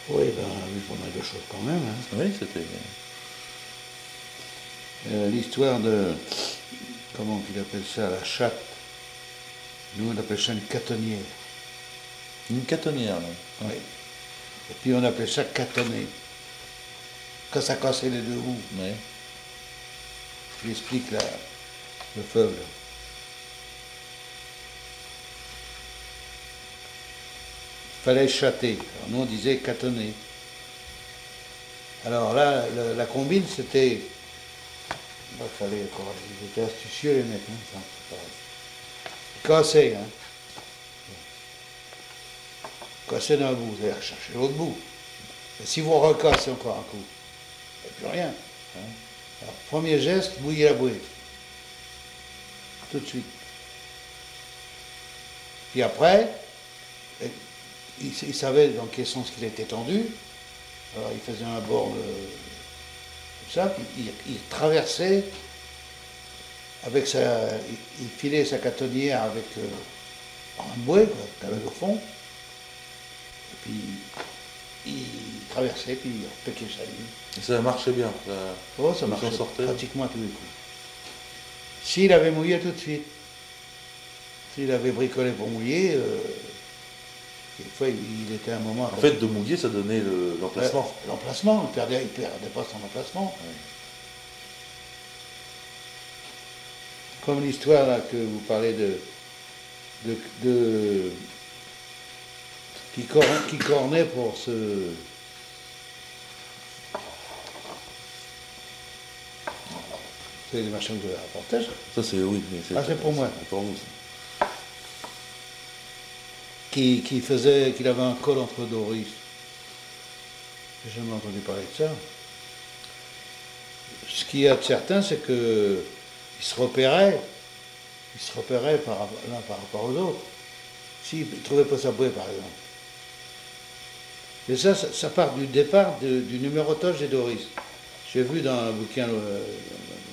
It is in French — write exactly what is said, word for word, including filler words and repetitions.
Oui, ben, oui, pas mal de choses quand même. Hein. Oui, c'était. Euh, L'histoire de, comment qu'il appelle ça, la chatte. Nous, on appelle ça une catonnière. Une catonnière, là. Oui. Et puis, on appelle ça catonner. Quand ça cassait les deux roues. Oui. J'explique la, le feuble. Il fallait chatter. Alors, nous, on disait catonner. Alors là, la, la combine, c'était. Il fallait encore. Ils étaient astucieux, les mecs. Hein, ça, c'est pareil. Ils cassaient, hein. Casser d'un bout, c'est-à-dire chercher l'autre bout. Et si vous recassez encore un coup, il n'y a plus rien. Hein. Alors, premier geste, bouillir la bouée. Tout de suite. Puis après, il, il savait dans quel sens qu'il était tendu. Alors il faisait un bord de, comme ça, puis il, il traversait avec sa. Il, il filait sa catonnière avec euh, un bouée, qu'il avait au fond. Et puis il traversait, puis il repiquait sa ligne. Et ça marchait bien. Ça, oh, ça marchait sortait. Pratiquement à tous les coups. S'il avait mouillé tout de suite, s'il avait bricolé pour mouiller, euh, des fois il, il était un moment. En fait, de mouiller, ça donnait le, l'emplacement. Euh, l'emplacement, il perdait, il perdait pas son emplacement. Oui. Comme l'histoire là que vous parlez de. de, de qui, cor, qui cornait pour se. C'est les machins que vous avez rapportés, ça. Ça, c'est oui. Mais c'est, ah, c'est pour moi. C'est pour vous, ça. Qui, qui faisait. Qu'il avait un col entre Doris. J'ai jamais entendu parler de ça. Ce qu'il y a de certain, c'est que il se repérait. Il se repérait par, l'un par rapport aux autres. S'il ne trouvait pas sa bouée, par exemple. Et ça, ça, ça part du départ de, du numérotage des Doris. J'ai vu dans un bouquin, euh,